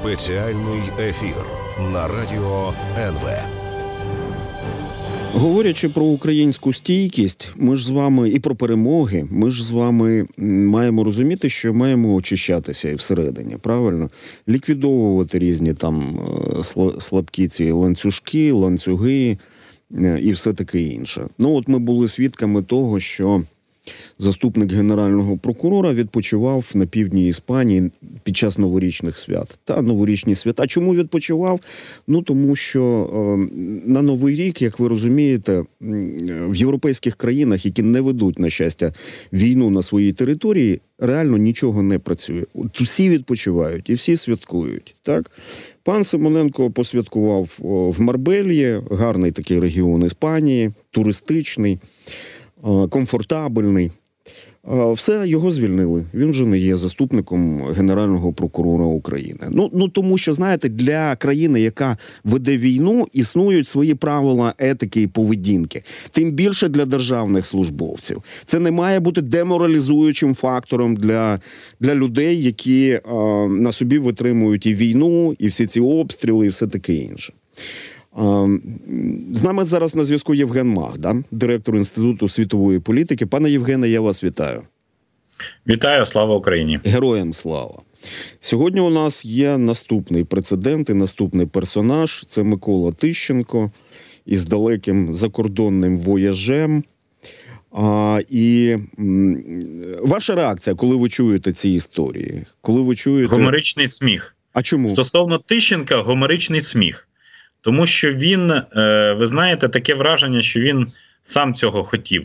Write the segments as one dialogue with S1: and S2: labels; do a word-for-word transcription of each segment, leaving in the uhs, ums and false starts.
S1: Спеціальний ефір на радіо ен ве.
S2: Говорячи про українську стійкість, ми ж з вами і про перемоги, ми ж з вами маємо розуміти, що маємо очищатися і всередині, правильно? Ліквідовувати різні там слабкі ці ланцюжки, ланцюги і все таке інше. Ну от ми були свідками того, що заступник генерального прокурора відпочивав на півдні Іспанії під час новорічних свят. Та, новорічні свята. Чому відпочивав? Ну, тому що е, на Новий рік, як ви розумієте, в європейських країнах, які не ведуть, на щастя, війну на своїй території, реально нічого не працює. От всі відпочивають і всі святкують, так? Пан Симоненко посвяткував в Марбельї, гарний такий регіон Іспанії, туристичний, комфортабельний. Все, його звільнили. Він вже не є заступником Генерального прокурора України. Ну, ну тому що, знаєте, для країни, яка веде війну, існують свої правила етики і поведінки. Тим більше для державних службовців. Це не має бути деморалізуючим фактором для, для людей, які а, на собі витримують і війну, і всі ці обстріли, і все таке інше. З нами зараз на зв'язку Євген Мах, да? Директор Інституту світової політики. Пане Євгене, я вас вітаю.
S3: Вітаю, слава Україні.
S2: Героям слава. Сьогодні у нас є наступний прецедент і наступний персонаж. Це Микола Тищенко із далеким закордонним вояжем. А, і м, ваша реакція, коли ви чуєте ці історії? Коли ви чуєте...
S3: Гомеричний сміх.
S2: А чому?
S3: Стосовно Тищенка, гомеричний сміх. Тому що він, ви знаєте, таке враження, що він сам цього хотів.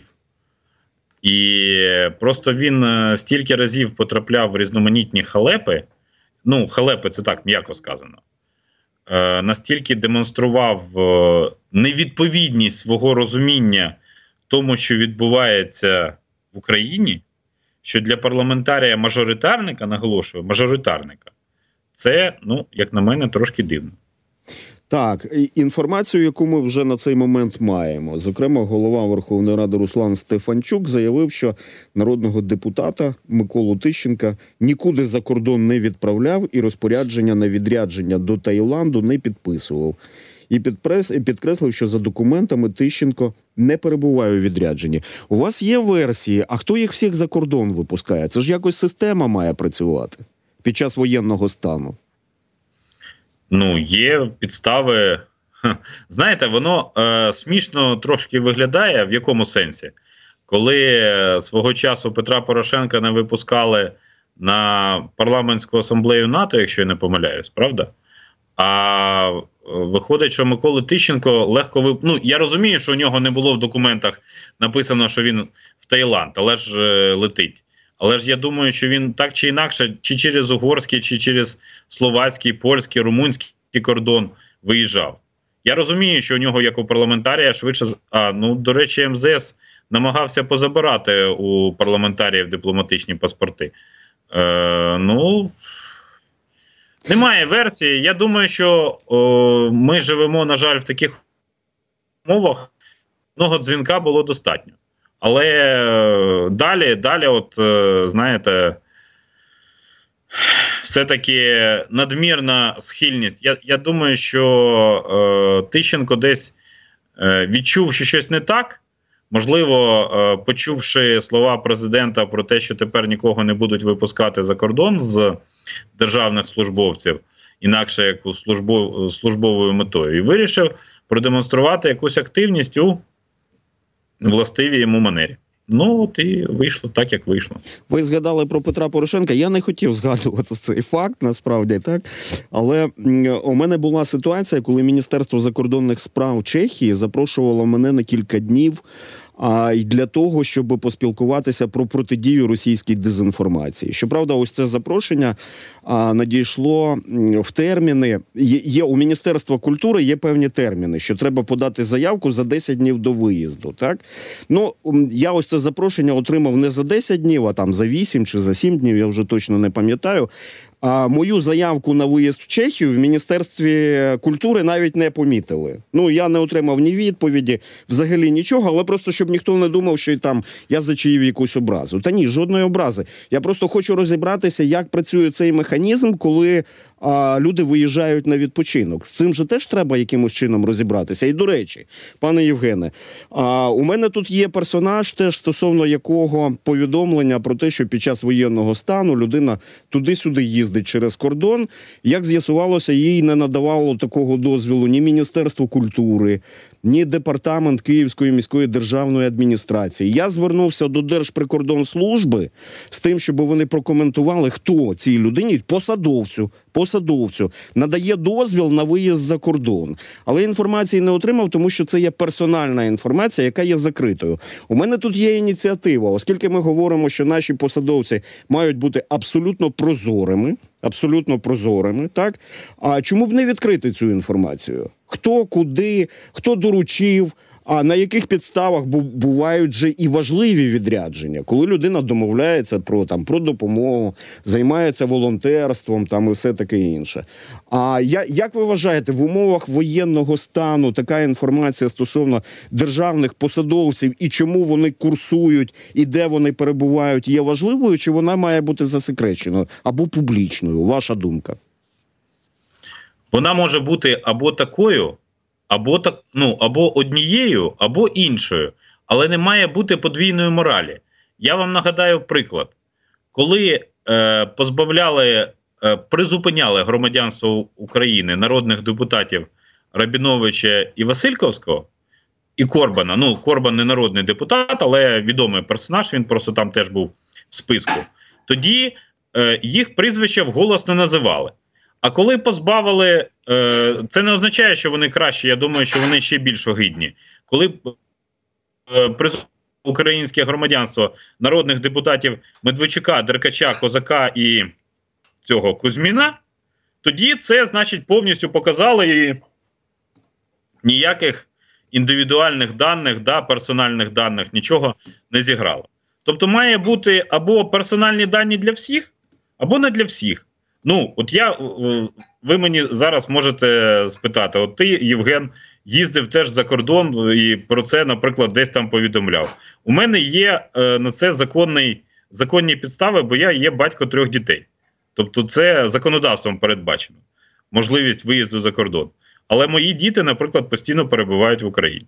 S3: І просто він стільки разів потрапляв в різноманітні халепи, ну, халепи це так, м'яко сказано, настільки демонстрував невідповідність свого розуміння тому, що відбувається в Україні, що для парламентарія-мажоритарника, наголошую, мажоритарника, це, ну, як на мене, трошки дивно.
S2: Так, інформацію, яку ми вже на цей момент маємо. Зокрема, голова Верховної Ради Руслан Стефанчук заявив, що народного депутата Миколу Тищенка нікуди за кордон не відправляв і розпорядження на відрядження до Таїланду не підписував. І підкреслив, що за документами Тищенко не перебуває у відрядженні. У вас є версії, а хто їх всіх за кордон випускає? Це ж якось система має працювати під час воєнного стану.
S3: Ну, є підстави. Знаєте, воно е, смішно трошки виглядає, в якому сенсі? Коли свого часу Петра Порошенка не випускали на парламентську асамблею НАТО, якщо я не помиляюсь, правда? А виходить, що Микола Тищенко легко вип... Ну, я розумію, що у нього не було в документах написано, що він в Таїланд, але ж е, летить. Але ж я думаю, що він так чи інакше, чи через угорський, чи через словацький, польський, румунський кордон виїжджав. Я розумію, що у нього, як у парламентарія, швидше... А, ну, до речі, ем зе ес намагався позабирати у парламентаріїв дипломатичні паспорти. Е, ну, немає версії. Я думаю, що о, ми живемо, на жаль, в таких умовах. Одного дзвінка було достатньо. Але далі, далі, от, знаєте, все-таки надмірна схильність. Я, я думаю, що е, Тищенко десь е, відчув, що щось не так. Можливо, е, почувши слова президента про те, що тепер нікого не будуть випускати за кордон з державних службовців, інакше як у службов, службовою метою, і вирішив продемонструвати якусь активність у властивій йому манері. Ну, от і вийшло так, як вийшло.
S2: Ви згадали про Петра Порошенка. Я не хотів згадувати цей факт, насправді, так? Але у мене була ситуація, коли Міністерство закордонних справ Чехії запрошувало мене на кілька днів а й для того, щоб поспілкуватися про протидію російській дезінформації. Щоправда, ось це запрошення а, надійшло в терміни. Є, є у Міністерства культури є певні терміни, що треба подати заявку за десять днів до виїзду. Так? Ну, я ось це запрошення отримав не за десять днів, а там за вісім чи за сім днів, я вже точно не пам'ятаю. А мою заявку на виїзд в Чехію в Міністерстві культури навіть не помітили. Ну, я не отримав ні відповіді, взагалі нічого, але просто, щоб ніхто не думав, що там я зачаїв якусь образу. Та ні, жодної образи. Я просто хочу розібратися, як працює цей механізм, коли а люди виїжджають на відпочинок. З цим же теж треба якимось чином розібратися. І, до речі, пане Євгене, а, у мене тут є персонаж, теж стосовно якого повідомлення про те, що під час воєнного стану людина туди-сюди їздить через кордон. Як з'ясувалося, їй не надавало такого дозволу ні Міністерство культури, ні департамент Київської міської державної адміністрації. Я звернувся до Держприкордонслужби з тим, щоб вони прокоментували, хто цій людині, посадовцю, посадовцю, надає дозвіл на виїзд за кордон. Але інформації не отримав, тому що це є персональна інформація, яка є закритою. У мене тут є ініціатива, оскільки ми говоримо, що наші посадовці мають бути абсолютно прозорими, абсолютно прозорими, так? А чому б не відкрити цю інформацію? Хто, куди, хто доручив, а на яких підставах бувають же і важливі відрядження, коли людина домовляється про, там, про допомогу, займається волонтерством там, і все таке інше. А я, як ви вважаєте, в умовах воєнного стану така інформація стосовно державних посадовців і чому вони курсують, і де вони перебувають, є важливою, чи вона має бути засекреченою або публічною? Ваша думка?
S3: Вона може бути або такою, або так, ну, або однією, або іншою, але не має бути подвійної моралі. Я вам нагадаю приклад. Коли е, позбавляли, е, призупиняли громадянство України народних депутатів Рабіновича і Васильковського, і Корбана, ну, Корбан не народний депутат, але відомий персонаж, він просто там теж був в списку, тоді е, їх прізвища вголос не називали. А коли позбавили, це не означає, що вони кращі, я думаю, що вони ще більш огидні. Коли призупинили українське громадянство народних депутатів Медведчука, Деркача, Козака і цього Кузьміна, тоді це, значить, повністю показали і ніяких індивідуальних даних, да, персональних даних, нічого не зіграло. Тобто має бути або персональні дані для всіх, або не для всіх. Ну, от я, ви мені зараз можете спитати, от ти, Євген, їздив теж за кордон і про це, наприклад, десь там повідомляв. У мене є е, на це законний, законні підстави, бо я є батько трьох дітей. Тобто це законодавством передбачено, можливість виїзду за кордон. Але мої діти, наприклад, постійно перебувають в Україні.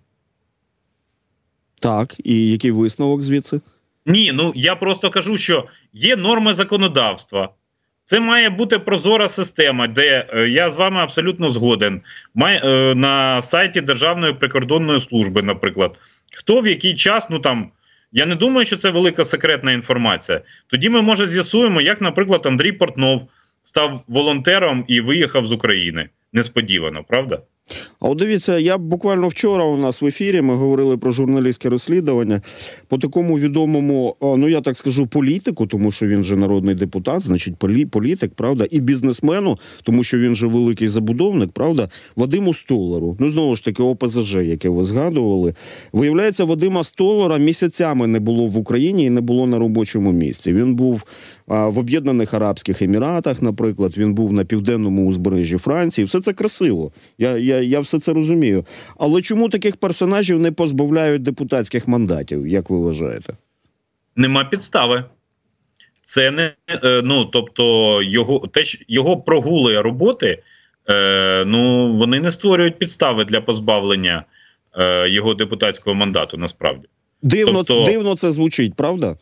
S2: Так, і який висновок звідси?
S3: Ні, ну я просто кажу, що є норми законодавства. Це має бути прозора система, де, е, я з вами абсолютно згоден, має, е, на сайті Державної прикордонної служби, наприклад, хто в який час, ну там, я не думаю, що це велика секретна інформація. Тоді ми, може, з'ясуємо, як, наприклад, Андрій Портнов став волонтером і виїхав з України. Несподівано, правда?
S2: А от дивіться, я буквально вчора у нас в ефірі, ми говорили про журналістське розслідування по такому відомому, ну я так скажу, політику, тому що він же народний депутат, значить полі, політик, правда, і бізнесмену, тому що він же великий забудовник, правда, Вадиму Столару. Ну, знову ж таки, О Пе Зе Же, яке ви згадували. Виявляється, Вадима Столара місяцями не було в Україні і не було на робочому місці. Він був а, в Об'єднаних Арабських Еміратах, наприклад, він був на південному узбережжі Франції. Все це красиво. Я, я, я все це розумію. Але чому таких персонажів не позбавляють депутатських мандатів, як ви вважаєте?
S3: Нема підстави. Це не, ну, тобто, його, те, його прогули роботи, е, ну, вони не створюють підстави для позбавлення е, його депутатського мандату, насправді.
S2: Дивно,
S3: тобто,
S2: дивно це звучить, правда?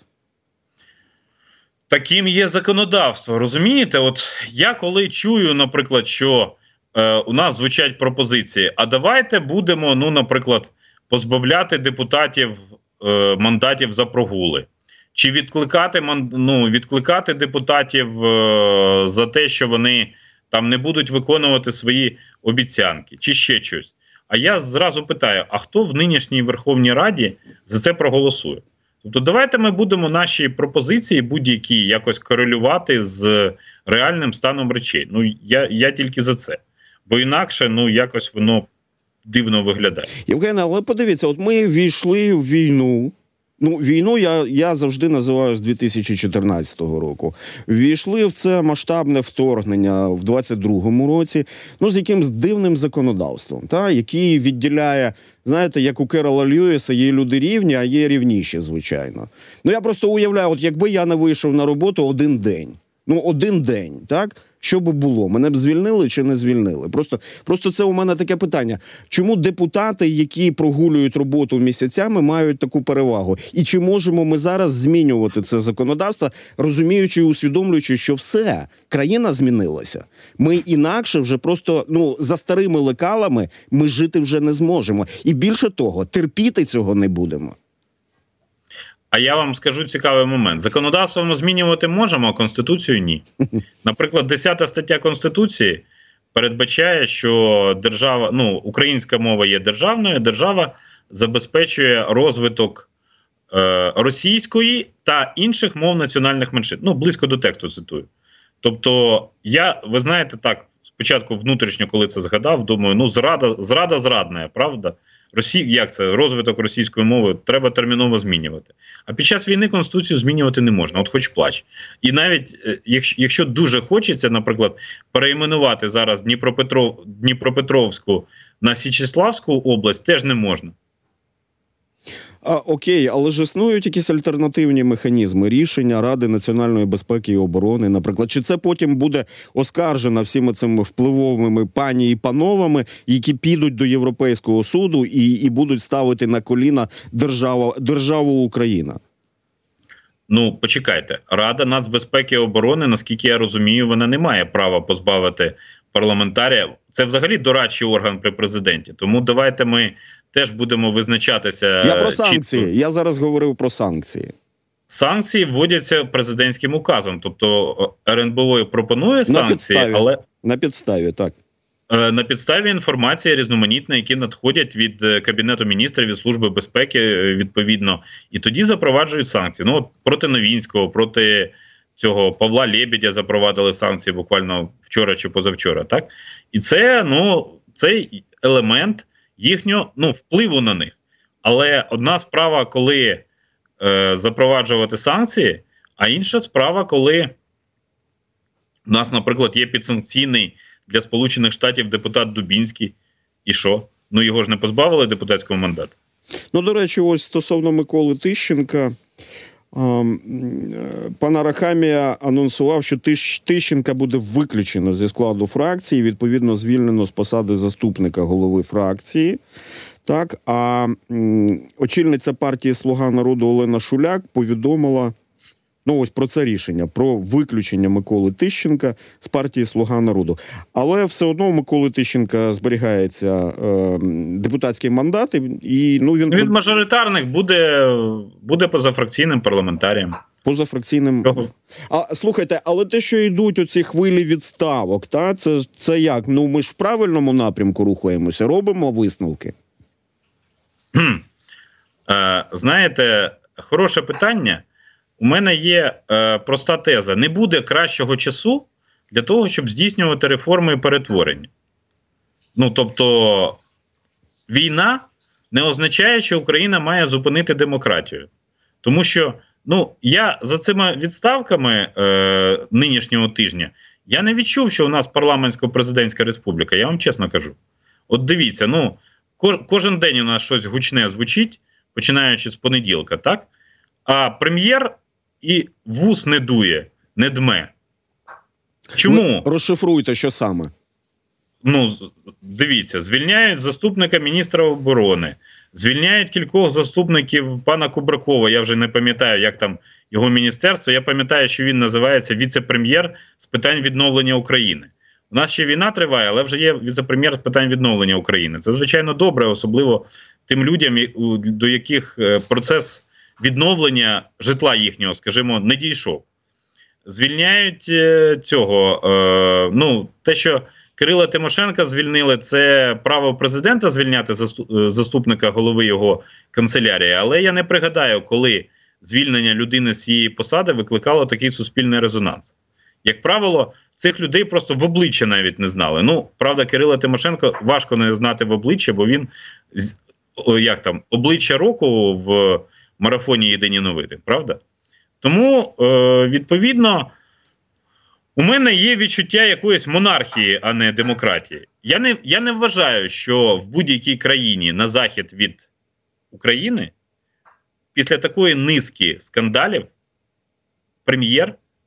S3: Таким є законодавство, розумієте? От я коли чую, наприклад, що е, у нас звучать пропозиції, а давайте будемо, ну, наприклад, позбавляти депутатів е, мандатів за прогули. Чи відкликати, ну, відкликати депутатів е, за те, що вони там не будуть виконувати свої обіцянки, чи ще щось. А я зразу питаю, а хто в нинішній Верховній Раді за це проголосує? Тобто давайте ми будемо наші пропозиції будь-які якось корелювати з реальним станом речей. Ну, я, я тільки за це. Бо інакше, ну, якось воно дивно виглядає.
S2: Євгене, але подивіться, от ми ввійшли в війну. Ну, війну я, я завжди називаю з дві тисячі чотирнадцятого року. Ввійшли в це масштабне вторгнення в двадцять другому році, ну, з якимсь дивним законодавством, та, який відділяє, знаєте, як у Керола Льюіса, є люди рівні, а є рівніші, звичайно. Ну, я просто уявляю, от якби я не вийшов на роботу один день, Ну, один день, так? Що би було? Мене б звільнили чи не звільнили? Просто, просто це у мене таке питання. Чому депутати, які прогулюють роботу місяцями, мають таку перевагу? І чи можемо ми зараз змінювати це законодавство, розуміючи і усвідомлюючи, що все, країна змінилася. Ми інакше вже просто, ну, за старими лекалами ми жити вже не зможемо. І більше того, терпіти цього не будемо.
S3: А я вам скажу цікавий момент. Законодавство ми змінювати можемо, а Конституцію – ні. Наприклад, десята стаття Конституції передбачає, що держава, ну, українська мова є державною, держава забезпечує розвиток е, російської та інших мов національних меншин. Ну, близько до тексту цитую. Тобто, я, ви знаєте, так, спочатку внутрішньо, коли це згадав, думаю, ну, зрада, зрада зрадна, правда? Росі... Як це? Розвиток російської мови треба терміново змінювати. А під час війни Конституцію змінювати не можна, от хоч плач. І навіть, якщо, якщо дуже хочеться, наприклад, перейменувати зараз Дніпропетров... Дніпропетровську на Січеславську область, теж не можна.
S2: А, окей, але ж існують якісь альтернативні механізми рішення Ради національної безпеки і оборони, наприклад. Чи це потім буде оскаржено всіми цими впливовими пані і пановами, які підуть до Європейського суду і, і будуть ставити на коліна державу, державу Україна?
S3: Ну, почекайте. Рада нацбезпеки і оборони, наскільки я розумію, вона не має права позбавити парламентарія. Це взагалі дорадчий орган при президенті. Тому давайте ми теж будемо визначатися.
S2: Я про санкції.
S3: Чітко.
S2: Я зараз говорив про санкції.
S3: Санкції вводяться президентським указом. Тобто ер ен бе о пропонує санкції,
S2: на підставі,
S3: але
S2: на підставі, так.
S3: На підставі інформації різноманітної, які надходять від Кабінету міністрів, від Служби безпеки, відповідно, і тоді запроваджують санкції. Ну, от проти Новінського, проти цього Павла Лєбедя запровадили санкції буквально вчора чи позавчора, так? І це, ну, цей елемент їхнього, ну, впливу на них. Але одна справа, коли е, запроваджувати санкції, а інша справа, коли у нас, наприклад, є підсанкційний для Сполучених Штатів депутат Дубінський. І що? Ну, його ж не позбавили депутатського мандату.
S2: Ну, до речі, ось стосовно Миколи Тищенка, пан Арахамія анонсував, що Тищенка буде виключено зі складу фракції, відповідно звільнено з посади заступника голови фракції. Так, а м, очільниця партії «Слуга народу» Олена Шуляк повідомила, ну ось про це рішення, про виключення Миколи Тищенка з партії «Слуга народу». Але все одно у Миколи Тищенка зберігається е, депутатський мандат, і ну він...
S3: Від мажоритарних буде, буде позафракційним парламентарієм.
S2: Позафракційним. А слухайте, але те, що йдуть оці хвилі відставок, та це, це як? Ну ми ж в правильному напрямку рухаємося, робимо висновки.
S3: Е, знаєте, хороше питання. У мене є е, проста теза. Не буде кращого часу для того, щоб здійснювати реформи і перетворення. Ну, тобто, війна не означає, що Україна має зупинити демократію. Тому що, ну, я за цими відставками е, нинішнього тижня, я не відчув, що у нас парламентсько-президентська республіка, я вам чесно кажу. От дивіться, ну, ко- кожен день у нас щось гучне звучить, починаючи з понеділка, так? А прем'єр і вус не дує, не дме. Чому?
S2: Ви розшифруйте, що саме.
S3: Ну, дивіться, звільняють заступника міністра оборони, звільняють кількох заступників пана Кубракова, я вже не пам'ятаю, як там його міністерство, я пам'ятаю, що він називається віце-прем'єр з питань відновлення України. У нас ще війна триває, але вже є віце-прем'єр з питань відновлення України. Це, звичайно, добре, особливо тим людям, до яких процес відновлення житла їхнього, скажімо, не дійшов. Звільняють е, цього, е, ну, те, що Кирила Тимошенка звільнили, це право президента звільняти заступника голови його канцелярії, але я не пригадаю, коли звільнення людини з цієї посади викликало такий суспільний резонанс. Як правило, цих людей просто в обличчя навіть не знали. Ну, правда, Кирила Тимошенко важко не знати в обличчя, бо він, як там, обличчя року в марафоні «Єдині новини», правда? Тому, е, відповідно, у мене є відчуття якоїсь монархії, а не демократії. Я не, я не вважаю, що в будь-якій країні на захід від України після такої низки скандалів прем'єр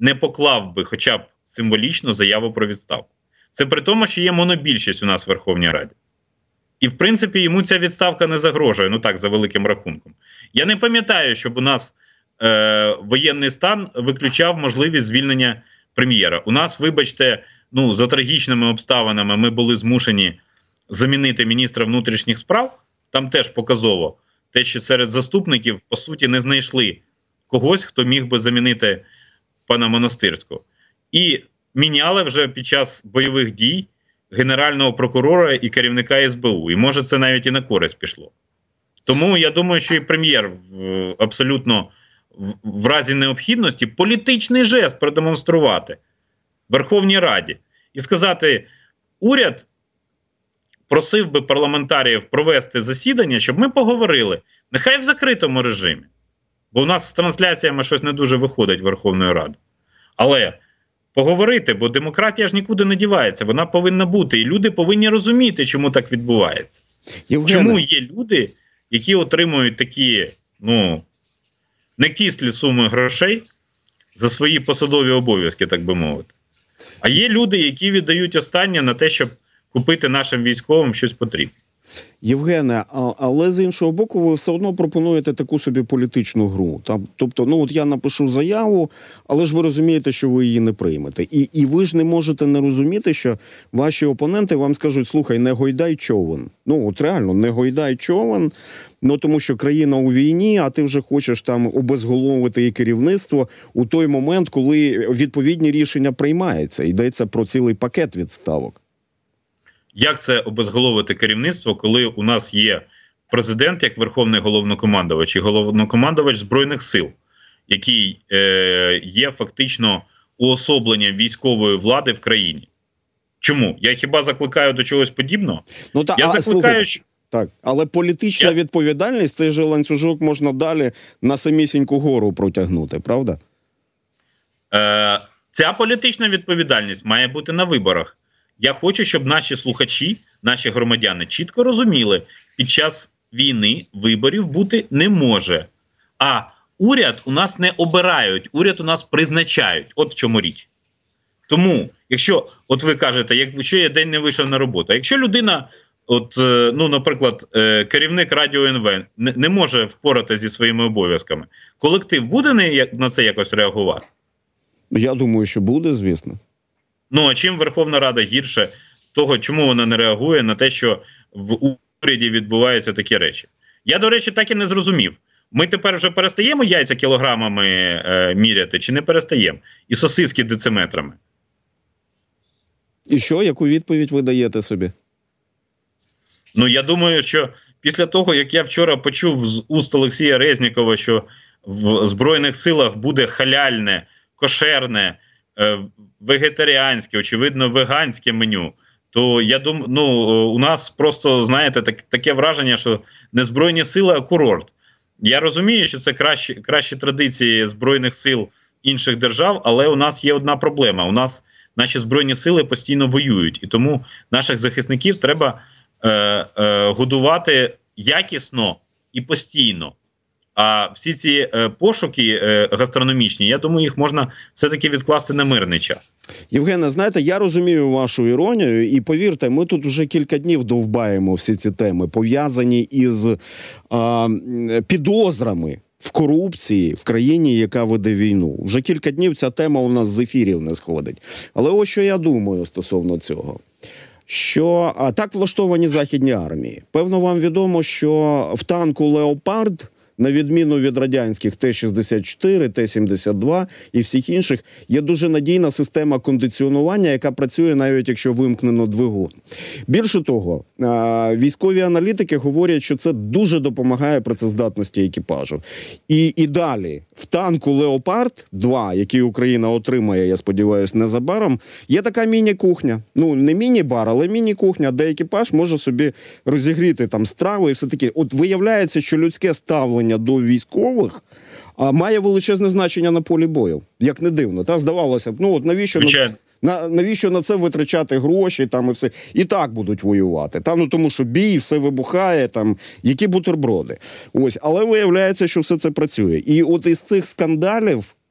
S3: не поклав би хоча б символічно заяву про відставку. Це при тому, що є монобільшість у нас в Верховній Раді. І, в принципі, йому ця відставка не загрожує, ну так, за великим рахунком. Я не пам'ятаю, щоб у нас е, воєнний стан виключав можливість звільнення прем'єра. У нас, вибачте, ну, за трагічними обставинами ми були змушені замінити міністра внутрішніх справ. Там теж показово те, що серед заступників, по суті, не знайшли когось, хто міг би замінити пана Монастирського. І міняли вже під час бойових дій генерального прокурора і керівника ес бе у. І може це навіть і на користь пішло. Тому я думаю, що і прем'єр в, абсолютно в, в разі необхідності політичний жест продемонструвати в Верховній Раді. І сказати, уряд просив би парламентаріїв провести засідання, щоб ми поговорили. Нехай в закритому режимі. Бо у нас з трансляціями щось не дуже виходить Верховної Ради. Але поговорити, бо демократія ж нікуди не дівається. Вона повинна бути. І люди повинні розуміти, чому так відбувається.
S2: Євгене.
S3: Чому є люди, які отримують такі, ну, некислі суми грошей за свої посадові обов'язки, так би мовити. А є люди, які віддають останнє на те, щоб купити нашим військовим щось потрібне.
S2: Євгене, а, але з іншого боку, ви все одно пропонуєте таку собі політичну гру. Там, тобто, ну от я напишу заяву, але ж ви розумієте, що ви її не приймете. І, і ви ж не можете не розуміти, що ваші опоненти вам скажуть, слухай, не гойдай човен. Ну от реально, не гойдай човен, ну тому що країна у війні, а ти вже хочеш там обезголовити і керівництво у той момент, коли відповідні рішення приймаються. Йдеться про цілий пакет відставок.
S3: Як це обезголовити керівництво, коли у нас є президент як верховний головнокомандувач і головнокомандувач Збройних сил, який е, є фактично уособленням військової влади в країні? Чому? Я хіба закликаю до чогось подібного?
S2: Ну, та,
S3: Я
S2: а,
S3: закликаю, що...
S2: Так, але політична Я... відповідальність, цей же ланцюжок можна далі на самісіньку гору протягнути, правда?
S3: Е, ця політична відповідальність має бути на виборах. Я хочу, щоб наші слухачі, наші громадяни чітко розуміли, під час війни виборів бути не може. А уряд у нас не обирають, уряд у нас призначають. От в чому річ. Тому, якщо, от ви кажете, якщо я день не вийшов на роботу, якщо людина, от, ну, наприклад, керівник Радіо ен ве не, не може впоратися зі своїми обов'язками, колектив буде на це якось реагувати?
S2: Я думаю, що буде, звісно.
S3: Ну, а чим Верховна Рада гірше того, чому вона не реагує на те, що в уряді відбуваються такі речі? Я, до речі, так і не зрозумів. Ми тепер вже перестаємо яйця кілограмами е, міряти, чи не перестаємо? І сосиски дециметрами.
S2: І що? Яку відповідь ви даєте собі?
S3: Ну, я думаю, що після того, як я вчора почув з уст Олексія Резнікова, що в Збройних силах буде халяльне, кошерне, вегетаріанське, очевидно, веганське меню, то я думаю, ну, у нас просто, знаєте, так, таке враження, що не Збройні сили, а курорт. Я розумію, що це кращі, кращі традиції Збройних сил інших держав, але у нас є одна проблема. У нас наші Збройні сили постійно воюють, і тому наших захисників треба е, е, годувати якісно і постійно. А всі ці е, пошуки е, гастрономічні, я думаю, їх можна все-таки відкласти на мирний час.
S2: Євгене, знаєте, я розумію вашу іронію, і повірте, ми тут вже кілька днів довбаємо всі ці теми, пов'язані із а, підозрами в корупції в країні, яка веде війну. Вже кілька днів ця тема у нас з ефірів не сходить. Але ось що я думаю стосовно цього. Що а, так влаштовані західні армії. Певно, вам відомо, що в танку «Леопард», на відміну від радянських Т шістдесят чотири, Т сімдесят два і всіх інших, є дуже надійна система кондиціонування, яка працює навіть якщо вимкнено двигун. Більше того, військові аналітики говорять, що це дуже допомагає працездатності екіпажу. І, і далі, в танку «Леопард два», який Україна отримає, я сподіваюся, незабаром, є така міні-кухня. Ну, не міні-бар, але міні-кухня, де екіпаж може собі розігріти там страви і все таке. От виявляється, що людське ставлення до військових а, має величезне значення на полі бою. Як не дивно. Та здавалося б, ну от навіщо на, на, навіщо на це витрачати гроші там і все. І так будуть воювати. Та, ну, тому що бій, все вибухає, там, які бутерброди. Ось, але виявляється, що все це працює. І от із цих скандалів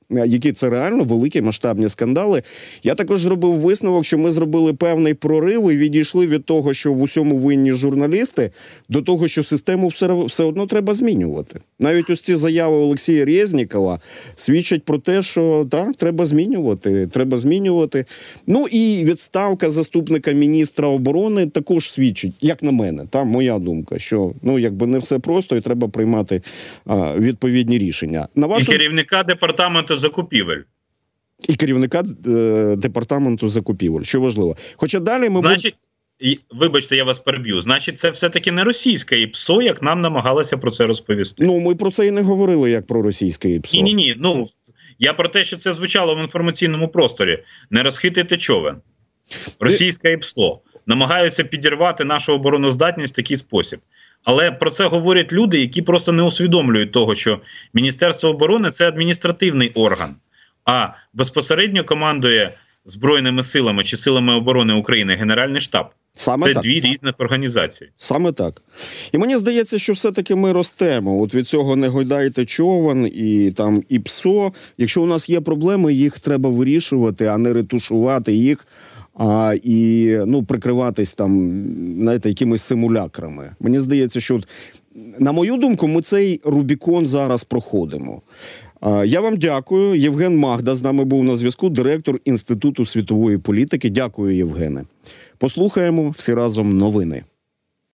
S2: які це реально великі масштабні скандали. Я також зробив висновок, що ми зробили певний прорив і відійшли від того, що в усьому винні журналісти, до того, що систему все, все одно треба змінювати. Навіть ось ці заяви Олексія Резнікова свідчать про те, що так, треба змінювати, треба змінювати. Ну і відставка заступника міністра оборони також свідчить, як на мене, та моя думка, що ну якби не все просто і треба приймати а, відповідні рішення. На вашу...
S3: І керівника департаменту закупівель.
S2: І керівника е, департаменту закупівель, що важливо. Хоча далі ми...
S3: Значить, і, вибачте, я вас переб'ю, значить це все-таки не російське ІПСО, як нам намагалися про це розповісти.
S2: Ну, ми про це і не говорили, як про російське ІПСО.
S3: Ні-ні-ні, ну, я про те, що це звучало в інформаційному просторі. Не розхитуйте човен. Російське ІПСО. Намагаються підірвати нашу обороноздатність в такий спосіб. Але про це говорять люди, які просто не усвідомлюють того, що Міністерство оборони – це адміністративний орган, а безпосередньо командує Збройними силами чи силами оборони України Генеральний штаб.
S2: Саме
S3: це
S2: так.
S3: дві різних організації.
S2: Саме так. І мені здається, що все-таки ми ростемо. От від цього не гойдайте човен і там і ПСО. Якщо у нас є проблеми, їх треба вирішувати, а не ретушувати їх, а і ну прикриватись там, знаєте, якимись симулякрами. Мені здається, що от, на мою думку, ми цей Рубікон зараз проходимо. Я вам дякую. Євген Магда з нами був на зв'язку, директор Інституту світової політики. Дякую, Євгене. Послухаємо всі разом новини.